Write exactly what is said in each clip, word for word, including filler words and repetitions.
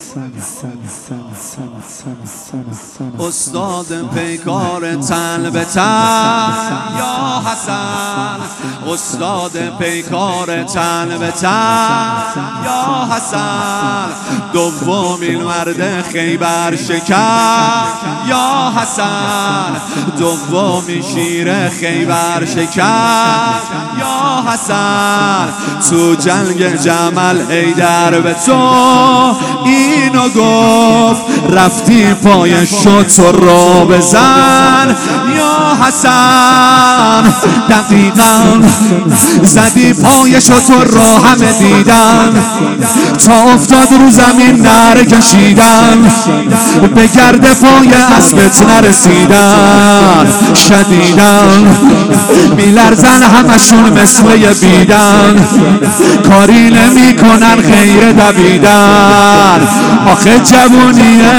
استاد پیکار تن به تن یا حسن، استاد پیکار تن به تن یا حسن، دومین مرد خیبر شکن یا حسن، دومین شیر خیبر شکن یا حسن، تو جنگ جمل حیدر به تو اینو گفت، رفتی پای شتر رو بزن یا حسن، دقیقا زدی پای شتر رو همه دیدن، تا افتاد رو زمین نره کشیدن، به گرد پای اسبت نرسیدن، شدیدن میلرزن همشون مثل یه بیدن، کاری نمی کنن غیر دویدن، آخه جوونیه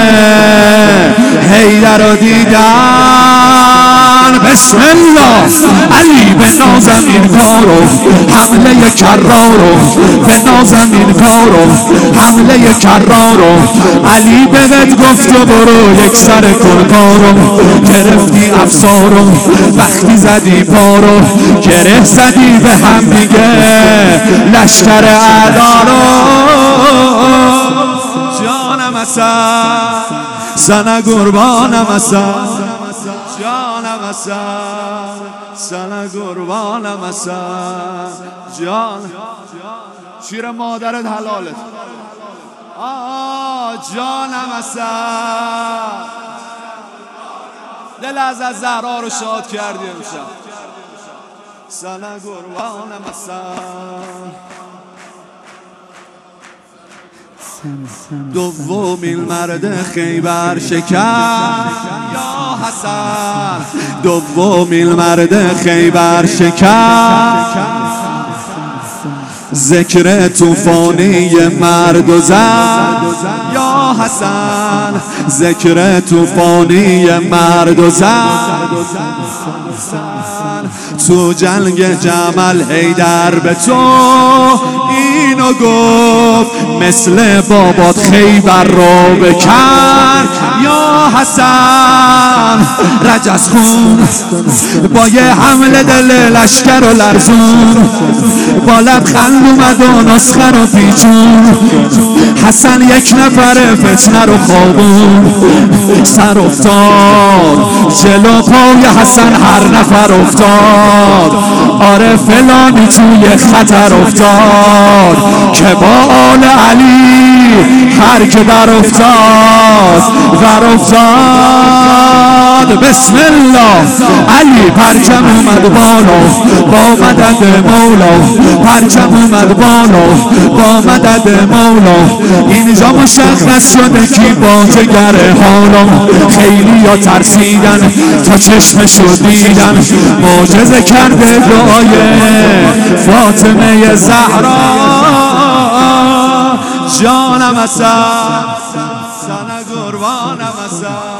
حیدر رو دیدن. بسم الله علی به نازنین کارو حمله کرارو، به نازنین کارو حمله کرارو، علی بهت گفت و برو یک سر کن کارو، گرفتی افسارو وقتی زدی پارو، گره زدی به هم دیگه لشکر اعدارو، جانم حسن سنه قربانم حسن، جانم حسن سنه قربانم حسن، جان شیر مادرت حلالت، آه جانم حسن، دل از از زهرا رو شاد کردی امشب، سنه قربانم حسن. دومین مرد خیبر شکن یا حسن، دومین مرد خیبر شکن، ذکر طوفانی مرد و زن یا حسن، ذکر طوفانی مرد و زن، تو جنگ جمل حیدر به تو اینو گفت، مثل بابات خیبر رو بکن یا حسن، رجز خون با یه حمله دل لشکر و لرزون، با لبخند اومد و نسخه رو پیچون، حسن یک نفر فتنه رو خوابون، سر افتاد جلو پای حسن هر نفر افتاد، آره فلانی توی خطر افتاد، که با آل علی هر که در افتاد در افتاد. بسم الله علی پرچم اومد بالا با مدد مولا، پرچم اومد بالا با مدد مولا، اینجا مشخص شده کی باجگر حالا، خیلی ها ترسیدن تا چشمشو دیدن، معجزه کرده دعای فاطمه زهرا، جانم حسن سنه قربانم حسن.